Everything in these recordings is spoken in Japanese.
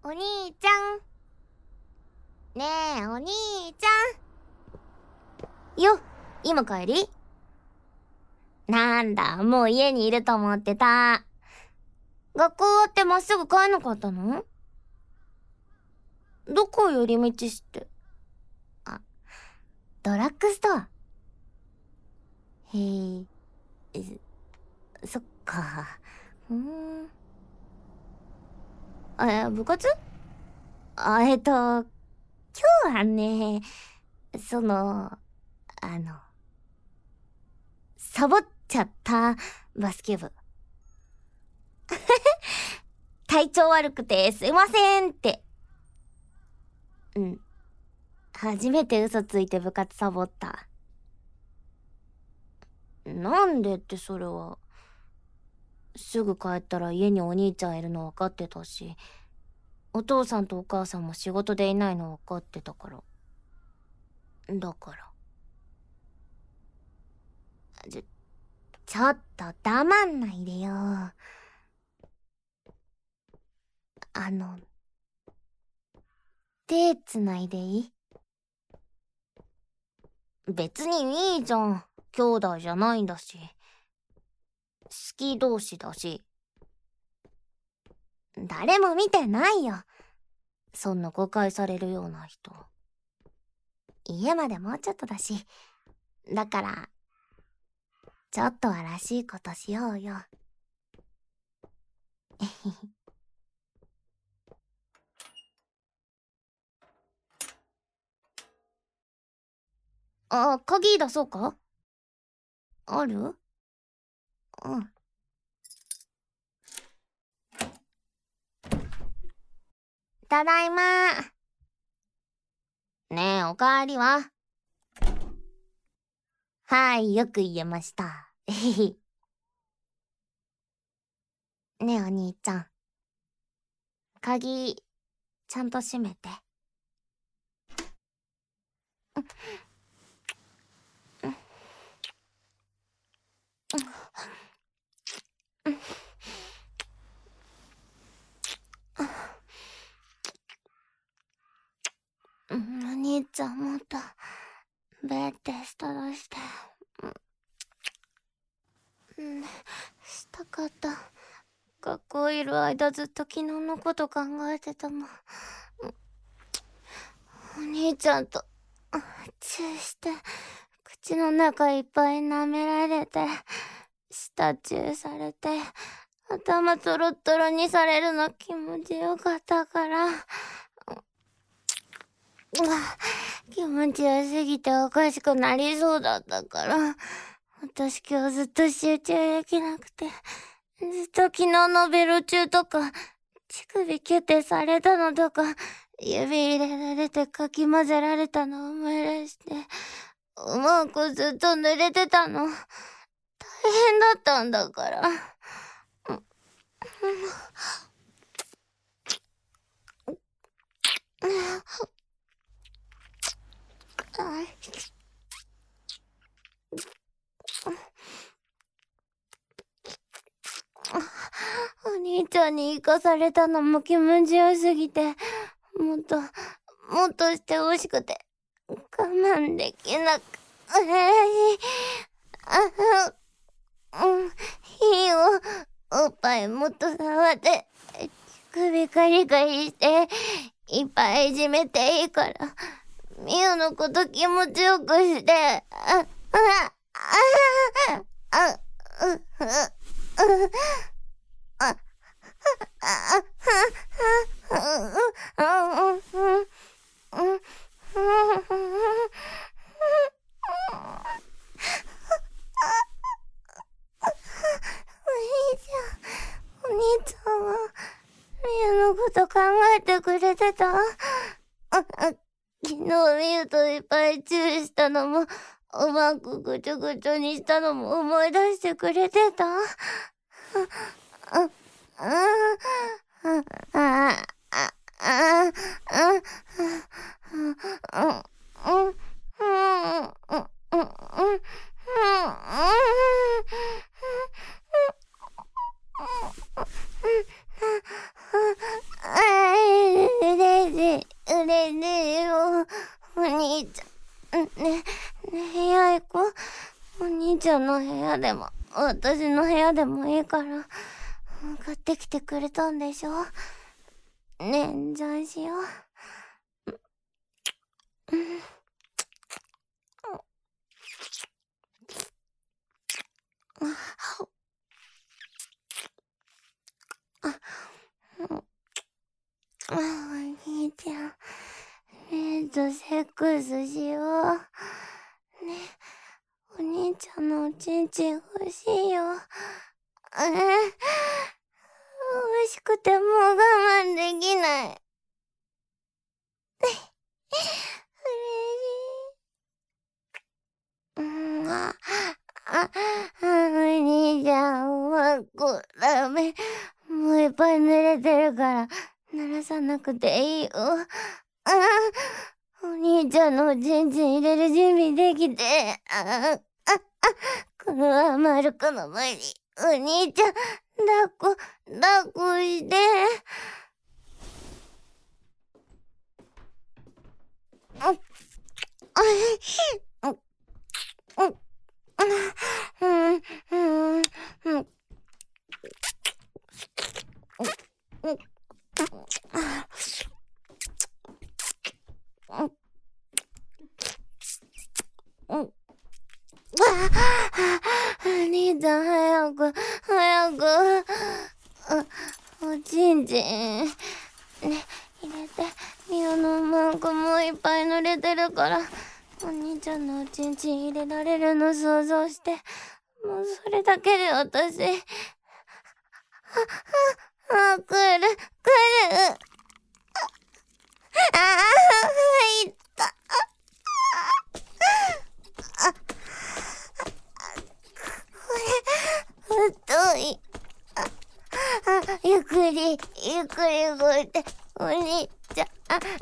お兄ちゃん。ねえ、お兄ちゃん。よ、今帰り？なんだ、もう家にいると思ってた。学校終わってまっすぐ帰んなかったの？どこ寄り道して。あ、ドラッグストア。へえ、そっか。部活？今日はね、サボっちゃった、バスケ部。体調悪くてすいませんって。うん。初めて嘘ついて部活サボった。なんでってそれは。すぐ帰ったら家にお兄ちゃんいるの分かってたし、お父さんとお母さんも仕事でいないの分かってたから。だから。ちょっと黙んないでよ。手繋いでいい？別にいいじゃん。兄弟じゃないんだし。好き同士だし。誰も見てないよ。そんな誤解されるような人。家までもうちょっとだし。だから、ちょっとはらしいことしようよ。鍵出そうか？ある？うん。ただいま。ねえ、おかわりは？はい、よく言えました。ねえ、お兄ちゃん。鍵、ちゃんと閉めて。お兄ちゃんもっとベーってしたらして。したかった。学校いる間ずっと昨日のこと考えてたもん。お兄ちゃんとチューして口の中いっぱい舐められて舌チューされて頭トロットロにされるの気持ちよかったから。気持ちよすぎておかしくなりそうだったから、私今日ずっと集中できなくて、ずっと昨日のベロ中とか、乳首キュッてされたのとか、指入れられてかき混ぜられたのを思い出して、うまくずっと濡れてたの。大変だったんだから。お兄ちゃんに生かされたのも気持ちよすぎて、もっとしてほしくて、我慢できなく、いいよ。おっぱいもっと触って、乳首カリカリして、いっぱいいじめていいから、ミユのこと気持ちよくして、お兄ちゃんは、みゆのこと考えてくれてた？昨日みゆといっぱいチューしたのも、うまくぐちょぐちょにしたのも思い出してくれてた？ ちゃんの部屋でも、私の部屋でもいいから、買ってきてくれたんでしょ？ねえ、じゃあしよう。お兄ちゃん、セックスしよう。ね、お兄ちゃんのおちんちん欲しいよ。美味しくてもう我慢できない。嬉しい。お兄ちゃんはダメ。もういっぱい濡れてるから濡らさなくていいよ。お兄ちゃんのおちんちん入れる準備できて。このまる子の前にお兄ちゃん抱っこして。兄ちゃん早く、おちんちん、ね、入れて、ミオのマンコもいっぱい濡れてるから、お兄ちゃんのおちんちん入れられるの想像して、もうそれだけで私、来る。入った。太い。ゆっくり動いて、お兄ちゃん。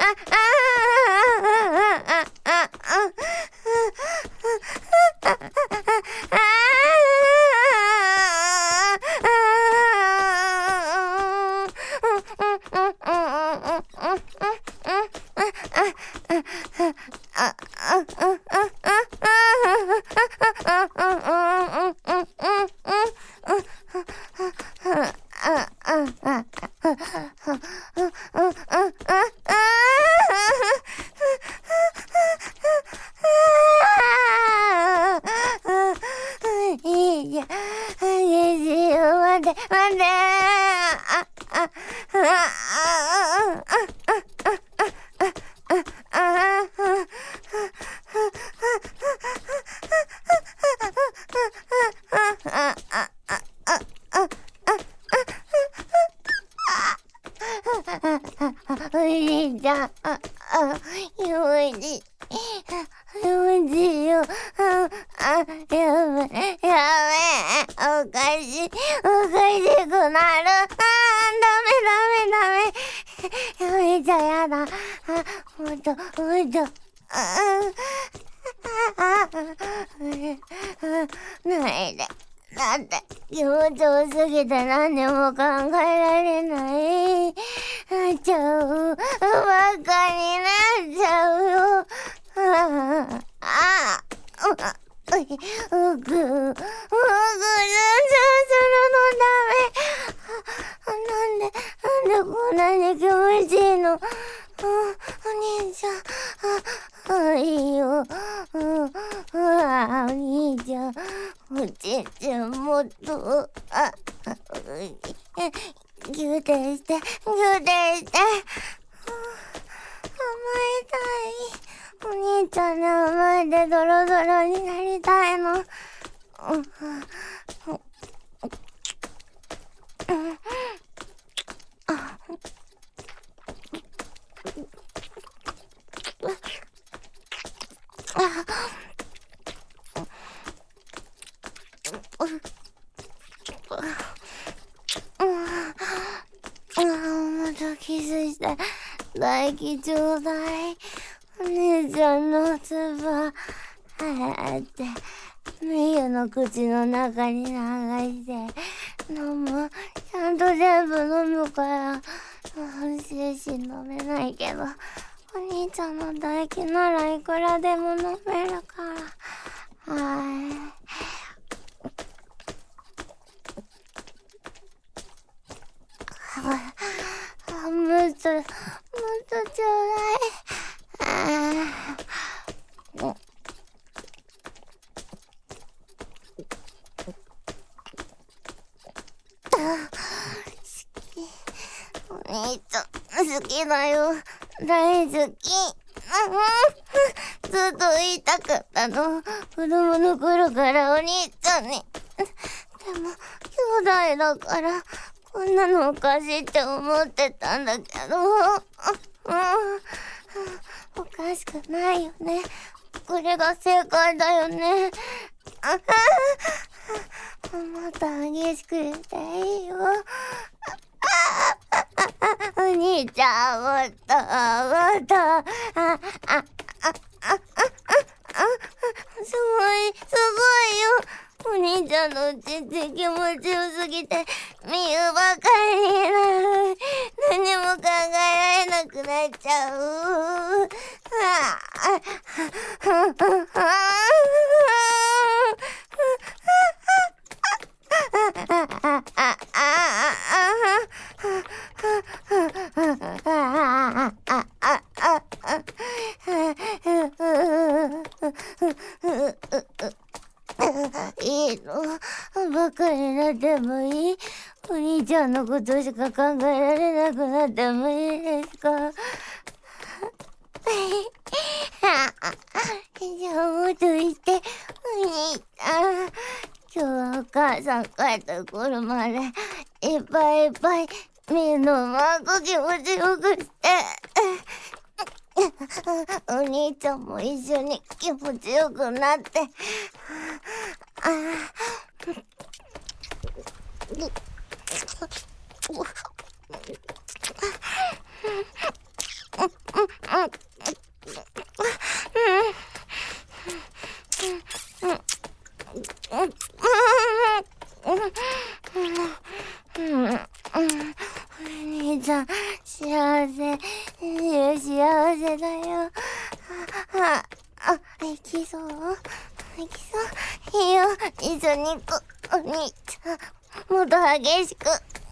いいじゃん。激しいよ。待って。お兄ちゃん、気持ちいい。気持ちいいよ。やめ。おかしくなる。ダメ。やめちゃやだ。もっと。ないで。だって、気持ち多すぎて何でも考えられない。バカになっちゃうよ。僕するのダメ。なんでこんなに気持ちいいの。お兄ちゃん、いいよ。お兄ちゃん、おちんちんもっと、ギューテして。甘えたい。お兄ちゃんの甘えでドロドロになりたいの。またキスして唾液ちょうだい。お姉ちゃんの唾ってミユの口の中に流して飲む。ちゃんと全部飲むから精子飲めないけど、お兄ちゃんの唾液ならいくらでも飲めるから。 もっとちょうだい。お兄ちゃん好きだよ。大好き。ずっと言いたかったの。子供の頃からお兄ちゃんに。でも兄弟だからこんなのおかしいって思ってたんだけど、おかしくないよね。これが正解だよね。もっと激しく言っていいよ。お兄ちゃん、もっと、すごいよ。お兄ちゃんのうちって気持ちよすぎて、見るばかりになる。何も考えられなくなっちゃう。いいの？バカになってもいい？お兄ちゃんのことしか考えられなくなってもいいですか？じゃあもっと言って、お兄ちゃん。今日はお母さん帰ってくるまでいっぱいいっぱいみんなうまく気持ちよくして。お兄ちゃんも一緒に気持ちよくなって。お兄ちゃん幸せだよ。行きそういいよ、一緒に行く。お兄ちゃんもっと激しく。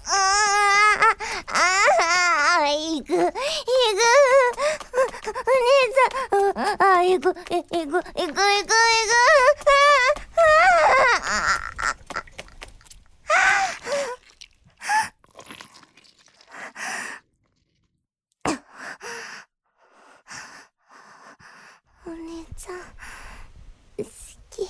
行く。お兄ちゃん、行く。お姉ちゃん好き。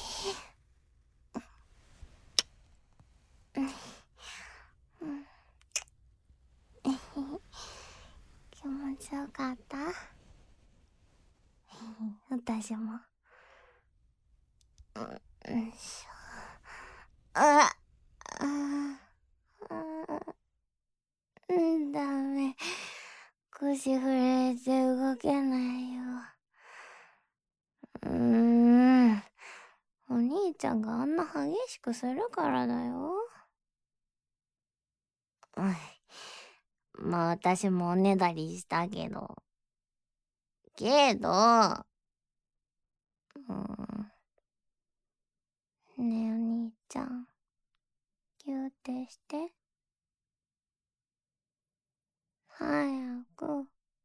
気持ちよかった？私も。ダメ。腰震えて動けないよ。お兄ちゃんがあんな激しくするからだよ。まあ私もおねだりしたけど。ねえお兄ちゃん、ギューってして。早く。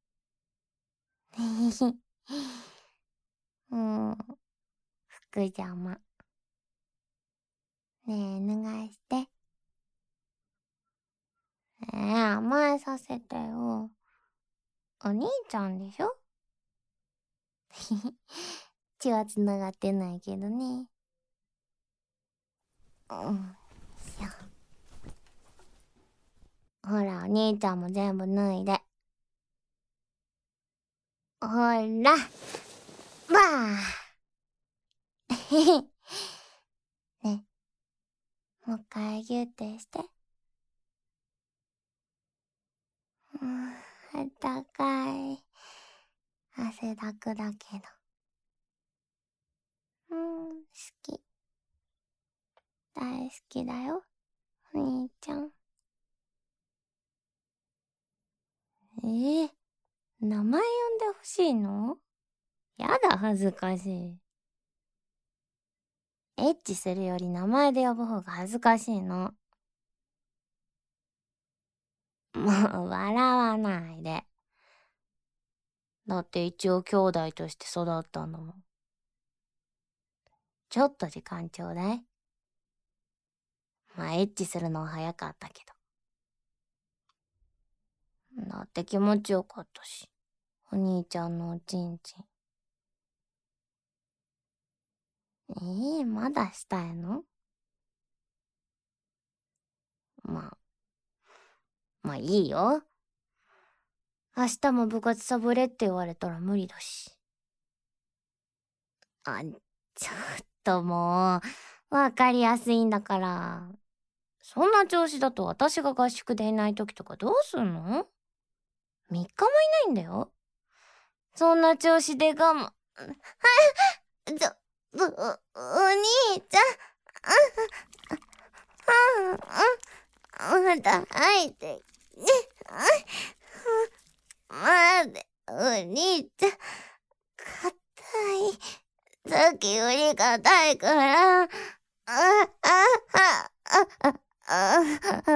服邪魔。ねえ、お願いして。甘えさせてよ。お兄ちゃんでしょ？血は繋がってないけどね。ほら、お兄ちゃんも全部脱いで。ほら、まあ。ね、もう一回ギュッてして。あったかい。汗だくだけど。好き。大好きだよ、お兄ちゃん。名前呼んでほしいの？やだ、恥ずかしい。エッチするより名前で呼ぶ方が恥ずかしいの。 もう笑わないで。だって一応兄弟として育ったんだもん。ちょっと時間ちょうだい。まあエッチするのは早かったけど。だって気持ちよかったし。お兄ちゃんのおちんちん。まだしたいの？まあいいよ。明日も部活サボれって言われたら無理だし。ちょっともう、わかりやすいんだから。そんな調子だと私が合宿でいない時とかどうすんの？ 3 日もいないんだよ。そんな調子で我慢。お兄ちゃん。まだ入って。待って、お兄ちゃん。硬い。さっきより硬いから。